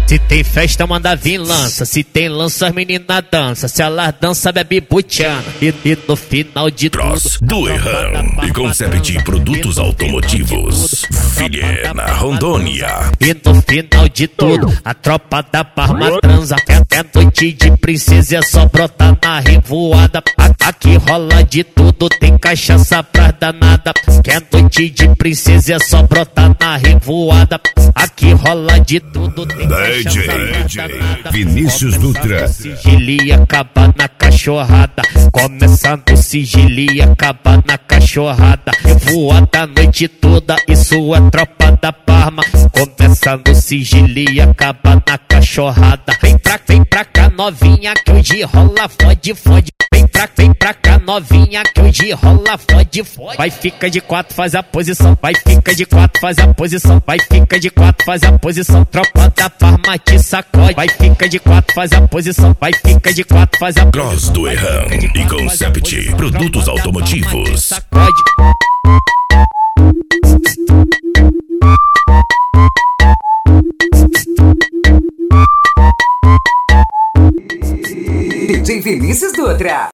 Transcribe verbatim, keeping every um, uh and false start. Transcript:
Se tem festa, manda vir lança. Se tem lança, as meninas dança. Se elas dança, bebe butiana. E, e no final de Cross tudo, do Errão e Concept Produtos Automotivos, Vilhena, Rondônia. E no final de tudo, a tropa da Parma transa. É, é noite de princesa, é só brotar na revoada. A, aqui rola de tudo, tem cachaça pra danada. Que é noite de princesa, é só brotar na revoada. Aqui rola de tudo, tem cachaça D J, pra danada. Vinícius Dutra. Sigilo e acaba na cachorrada. Começando o sigilo e acaba na cachorrada. Revoada a noite toda, isso é tropa da Parma. Começando o sigilo e acaba na cachorrada. Vem pra, vem pra cá novinha que hoje rola fode, fode. Vem pra, vem pra cá novinha que hoje rola fode, fode. Vai, fica de quatro, faz a posição. Vai, fica de quatro, faz a posição. Vai, fica de quatro, faz a posição. Tropa da Parma te sacode. Vai, fica de quatro, faz a posição. Vai, fica de quatro, faz a posição. Cross do Errão e Concept Produtos Automotivos. Sacode. D J Vinícius Dutra.